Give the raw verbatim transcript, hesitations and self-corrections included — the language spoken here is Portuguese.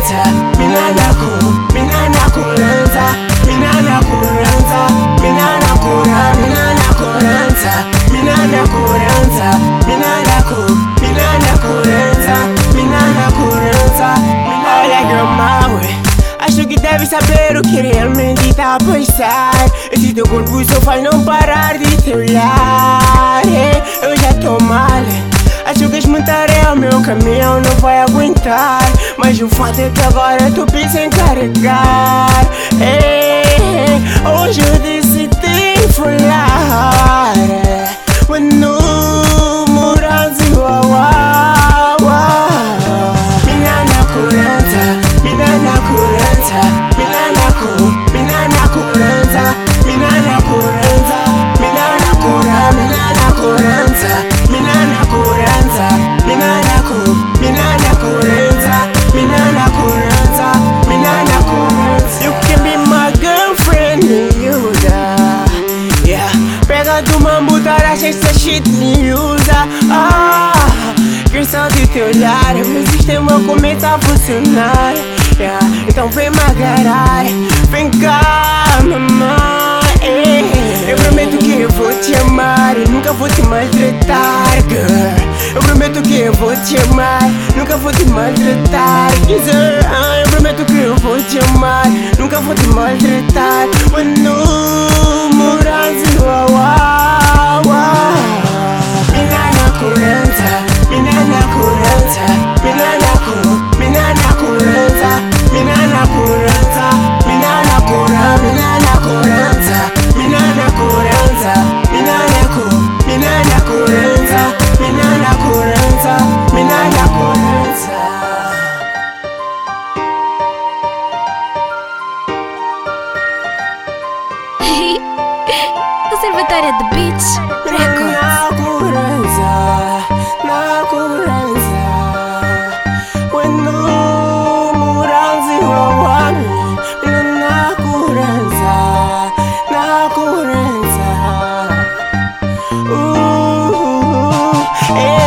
nakurenza, mina naku, mina nakurenza, mina nakurenza, mina nakura, mina nakurenza, mina nakurenza, mina naku, mina nakurenza, mina nakurenza, mina. Olha girl mawe, acho que deve saber o que realmente tá a passar. Esse teu corpo só faz não parar de te olhar. Hey, eu já tô mal, acho que esmutar é o meu caminhão, não vai aguentar. Mas o fato é que agora tu pensa em carregar. Hey, hoje eu decidi falar. Mano, muranzi wawa. Mina nakurenza, mina nakurenza, mina naku, mina nakurenza, mina nakurenza, mina nakura, mina nakurenza, mina nakurenza, mina naku, mina nakurenza, mina nakurenza, mina nakurenza. You can be my girlfriend, miúda. Yeah, pega do mambo, taracha essa shit, miúda. Ah, questão de te olhar, meu sistema começa a funcionar. Yeah, então vem me agarrar, vem cá, mamãe. Eu prometo que eu vou te amar e nunca vou te maltratar, girl. Eu prometo que eu vou te amar, nunca vou te maltratar, girl. Ah, eu prometo que eu vou te amar, nunca vou te maltratar. Mano, muranzi wawa. Mina nakurenza, mina nakurenza, mina naku, mina nakurenza, mina nakurenza, mina nakura, mina nakurenza, mina nakurenza, mina naku, mina nakurenza, mina nakurenza, mina nakurenza. Conservatório de Beats Records. Nakurenza, nakurenza. Wenu muranzi wawani, mina nakurenza, nakurenza. Uh, eh.